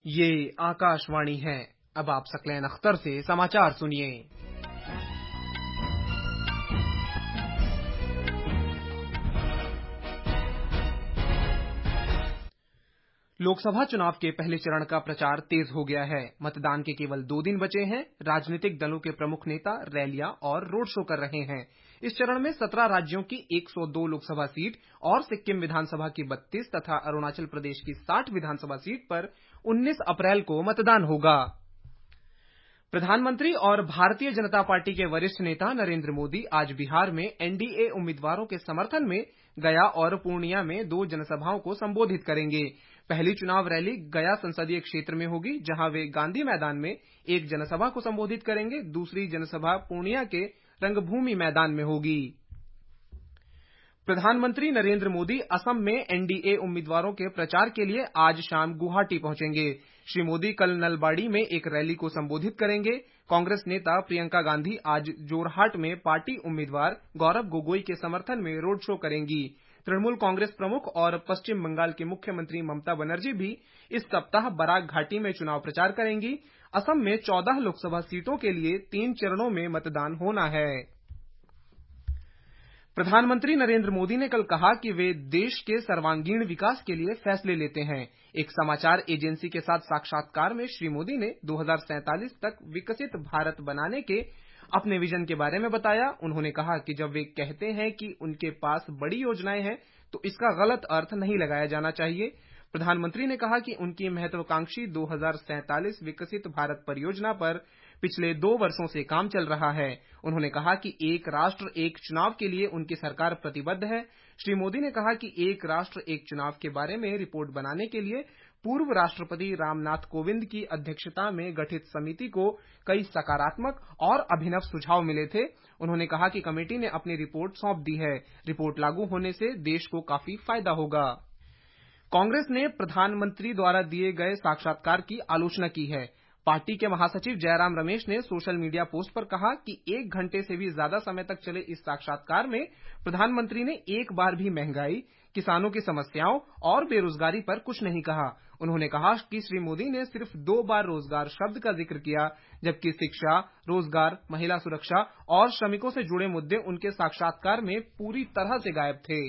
ये आकाशवाणी है। अब आप सकलैन अख्तर से समाचार सुनिए। लोकसभा चुनाव के पहले चरण का प्रचार तेज हो गया है। मतदान के केवल 2 दिन बचे हैं। राजनीतिक दलों के प्रमुख नेता रैलियां और रोड शो कर रहे हैं। इस चरण में 17 राज्यों की 102 लोकसभा सीट और सिक्किम विधानसभा की 32 तथा अरुणाचल प्रदेश की 60 विधानसभा सीट पर 19 अप्रैल को मतदान होगा। प्रधानमंत्री और भारतीय जनता पार्टी के वरिष्ठ नेता नरेंद्र मोदी आज बिहार में एनडीए उम्मीदवारों के समर्थन में गया और पूर्णिया में 2 जनसभाओं को संबोधित करेंगे। पहली चुनाव रैली गया संसदीय क्षेत्र में होगी, जहां वे गांधी मैदान में एक जनसभा को संबोधित करेंगे। दूसरी जनसभा पूर्णिया के रंगभूमि मैदान में होगी। प्रधानमंत्री नरेंद्र मोदी असम में एनडीए उम्मीदवारों के प्रचार के लिए आज शाम गुवाहाटी पहुंचेंगे। श्री मोदी कल नलबाड़ी में एक रैली को संबोधित करेंगे। कांग्रेस नेता प्रियंका गांधी आज जोरहाट में पार्टी उम्मीदवार गौरव गोगोई के समर्थन में रोड शो करेंगी। तृणमूल कांग्रेस प्रमुख और पश्चिम बंगाल की मुख्यमंत्री ममता बनर्जी भी इस सप्ताह बराक घाटी में चुनाव प्रचार करेंगी। असम में 14 लोकसभा सीटों के लिए 3 चरणों में मतदान होना है। प्रधानमंत्री नरेंद्र मोदी ने कल कहा कि वे देश के सर्वांगीण विकास के लिए फैसले लेते हैं। एक समाचार एजेंसी के साथ साक्षात्कार में श्री मोदी ने 2047 तक विकसित भारत बनाने के अपने विजन के बारे में बताया। उन्होंने कहा कि जब वे कहते हैं कि उनके पास बड़ी योजनाएं हैं, तो इसका गलत अर्थ नहीं लगाया जाना चाहिए। प्रधानमंत्री ने कहा कि उनकी महत्वाकांक्षी 2047 विकसित भारत परियोजना पर पिछले 2 वर्षों से काम चल रहा है। उन्होंने कहा कि एक राष्ट्र एक चुनाव के लिए उनकी सरकार प्रतिबद्ध है। श्री मोदी ने कहा कि एक राष्ट्र एक चुनाव के बारे में रिपोर्ट बनाने के लिए पूर्व राष्ट्रपति रामनाथ कोविंद की अध्यक्षता में गठित समिति को कई सकारात्मक और अभिनव सुझाव मिले थे। उन्होंने कहा कि कमेटी ने अपनी रिपोर्ट सौंप दी है। रिपोर्ट लागू होने से देश को काफी फायदा होगा। कांग्रेस ने प्रधानमंत्री द्वारा दिए गए साक्षात्कार की आलोचना की है। पार्टी के महासचिव जयराम रमेश ने सोशल मीडिया पोस्ट पर कहा कि 1 घंटे से भी ज्यादा समय तक चले इस साक्षात्कार में प्रधानमंत्री ने एक बार भी महंगाई, किसानों की समस्याओं और बेरोजगारी पर कुछ नहीं कहा। उन्होंने कहा कि श्री मोदी ने सिर्फ 2 बार रोजगार शब्द का जिक्र किया, जबकि शिक्षा, रोजगार, महिला सुरक्षा और श्रमिकों से जुड़े मुद्दे उनके साक्षात्कार में पूरी तरह से गायब थे।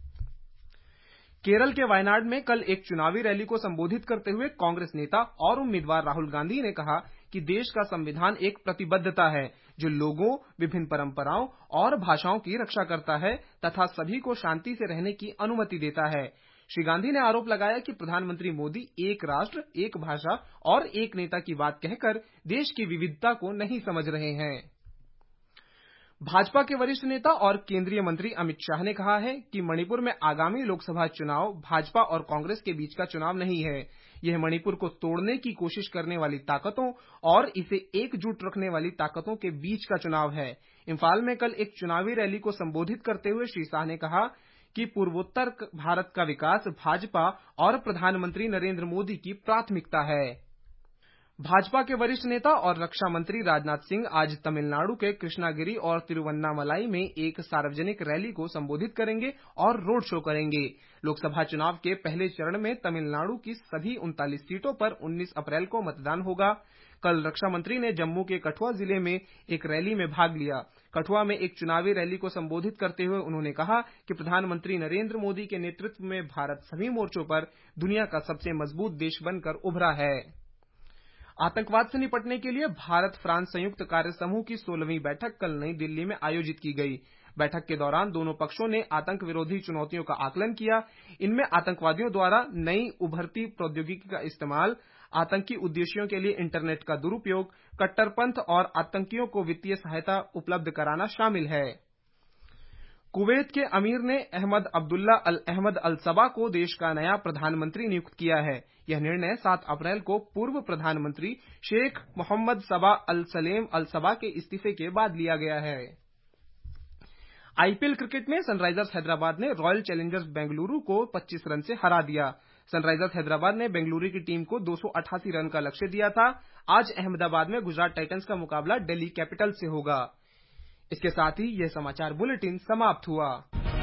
केरल के वायनाड में कल एक चुनावी रैली को संबोधित करते हुए कांग्रेस नेता और उम्मीदवार राहुल गांधी ने कहा कि देश का संविधान एक प्रतिबद्धता है, जो लोगों, विभिन्न परंपराओं और भाषाओं की रक्षा करता है तथा सभी को शांति से रहने की अनुमति देता है। श्री गांधी ने आरोप लगाया कि प्रधानमंत्री मोदी एक राष्ट्र, एक भाषा और एक नेता की बात कहकर देश की विविधता को नहीं समझ रहे हैं। भाजपा के वरिष्ठ नेता और केंद्रीय मंत्री अमित शाह ने कहा है कि मणिपुर में आगामी लोकसभा चुनाव भाजपा और कांग्रेस के बीच का चुनाव नहीं है। यह मणिपुर को तोड़ने की कोशिश करने वाली ताकतों और इसे एकजुट रखने वाली ताकतों के बीच का चुनाव है। इम्फाल में कल एक चुनावी रैली को संबोधित करते हुए श्री शाह ने कहा कि पूर्वोत्तर भारत का विकास भाजपा और प्रधानमंत्री नरेंद्र मोदी की प्राथमिकता है। भाजपा के वरिष्ठ नेता और रक्षा मंत्री राजनाथ सिंह आज तमिलनाडु के कृष्णागिरी और तिरुवन्नामलाई में एक सार्वजनिक रैली को संबोधित करेंगे और रोड शो करेंगे। लोकसभा चुनाव के पहले चरण में तमिलनाडु की सभी 39 सीटों पर 19 अप्रैल को मतदान होगा। कल रक्षा मंत्री ने जम्मू के कठुआ जिले में एक रैली में भाग लिया। कठुआ में एक चुनावी रैली को संबोधित करते हुए उन्होंने कहा कि प्रधानमंत्री नरेंद्र मोदी के नेतृत्व में भारत सभी मोर्चों पर दुनिया का सबसे मजबूत देश बनकर उभरा है। आतंकवाद से निपटने के लिए भारत फ्रांस संयुक्त कार्य समूह की 16वीं बैठक कल नई दिल्ली में आयोजित की गई। बैठक के दौरान दोनों पक्षों ने आतंक विरोधी चुनौतियों का आकलन किया। इनमें आतंकवादियों द्वारा नई उभरती प्रौद्योगिकी का इस्तेमाल, आतंकी उद्देश्यों के लिए इंटरनेट का दुरुपयोग, कट्टरपंथ और आतंकियों को वित्तीय सहायता उपलब्ध कराना शामिल है। कुवैत के अमीर ने अहमद अब्दुल्ला अल अहमद अल सबा को देश का नया प्रधानमंत्री नियुक्त किया है। यह निर्णय 7 अप्रैल को पूर्व प्रधानमंत्री शेख मोहम्मद सबा अल सलेम अल सबा के इस्तीफे के बाद लिया गया है। आईपीएल क्रिकेट में सनराइजर्स हैदराबाद ने रॉयल चैलेंजर्स बेंगलुरु को 25 रन से हरा दिया। सनराइजर्स हैदराबाद ने बेंगलुरु की टीम को 288 रन का लक्ष्य दिया था। आज अहमदाबाद में गुजरात टाइटंस का मुकाबला दिल्ली कैपिटल्स से होगा। इसके साथ ही यह समाचार बुलेटिन समाप्त हुआ।